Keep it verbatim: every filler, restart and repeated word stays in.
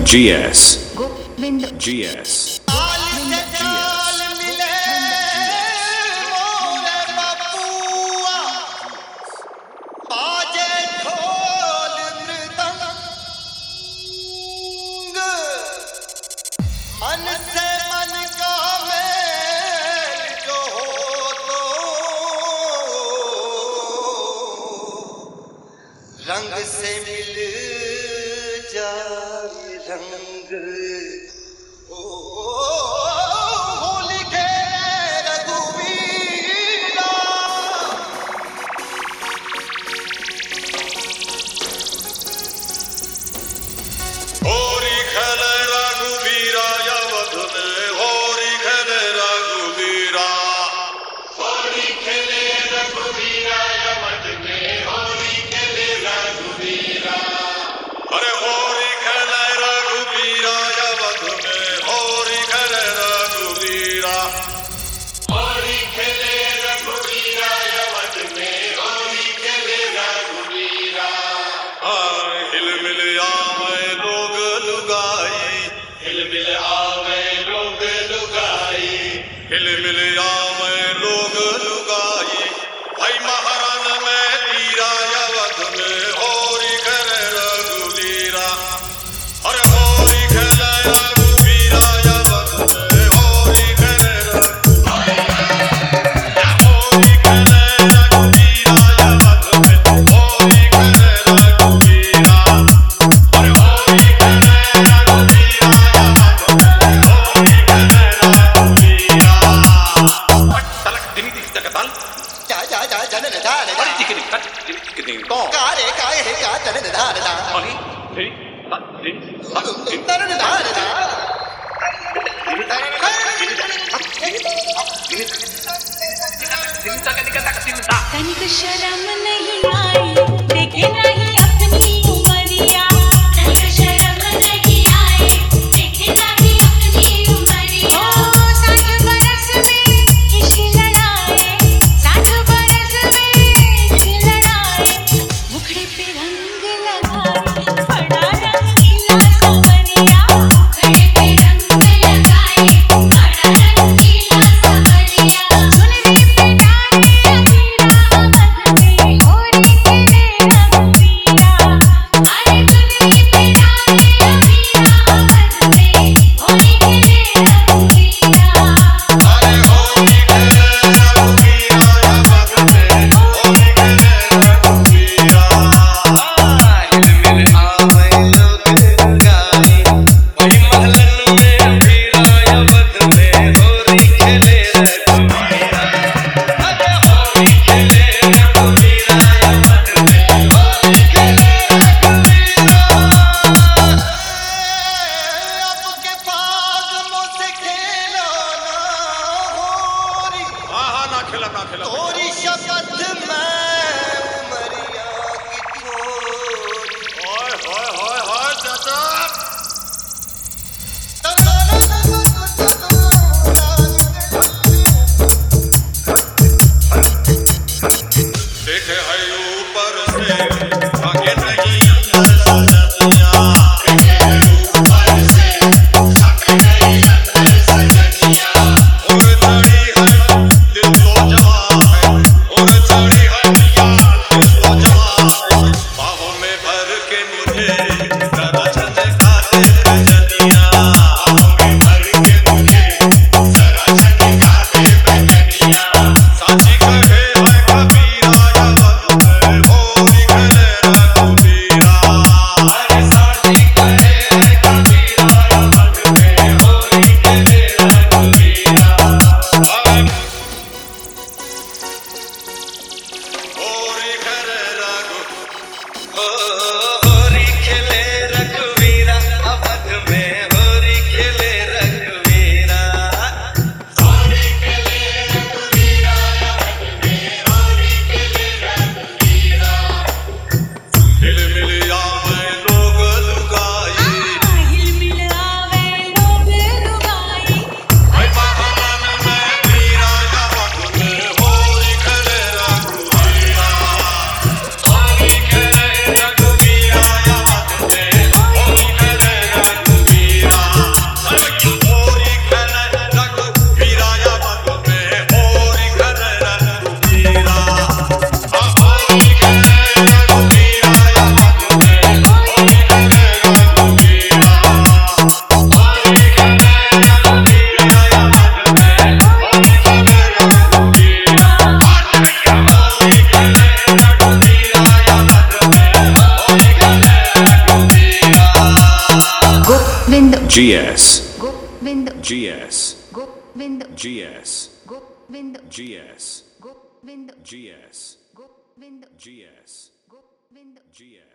G S Govind G S रंग से मिल जाए रंग ओ होली के रघुवीरा होरी खेले रघुवीरा यवध में होरी खेले रघुवीरा होरी खेले रघुवीरा यवध में होरी खेले रघुवीरा अरे होरी खेले रघुवीरा यवध में होरी खेले रघुवीरा होरी खेले रघुवीरा यवध में होरी खेले रघुवीरा हिल मिल आवे लोग लुगाई हिल मिल आवे लोग लुगाई हिल मिल आवे लोग लुगाई भाई महाराज में तीरा यवध में होरी खेले रघुवीरा अरे होरी खेले रघुवीरा यवध में होरी खेले होरी खेले रघुवीरा यवध में होरी खेले रघुवीरा अरे होरी खेले रघुवीरा यवध में होरी खेले रघुवीरा तलक दिनी दिख सकताल जा जा जा जन ने धारे अरे दिख दिख दिख दिख तो का रे का हे का जन ने धारे दा अरे हे तक दिन तक दिन तर ने धारे दा तनिक शर्म नहीं आई देखे नहीं अपनी उमरिया तनिक शर्म नहीं आई देखे नहीं अपनी उमरिया ओ साठ बरस में इश्क लड़ाए साठ बरस में इश्क लड़ाए मुखड़े पे रंग लगाए बड़ा रंगीला सवरिया मुखड़े पे रंग लगाए बड़ा रंगीला सवरिया चुनरी पे डाले अमीरा बदले होरी Govind GS Govind GS Govind GS Govind GS Govind GS Govind GS Govind GS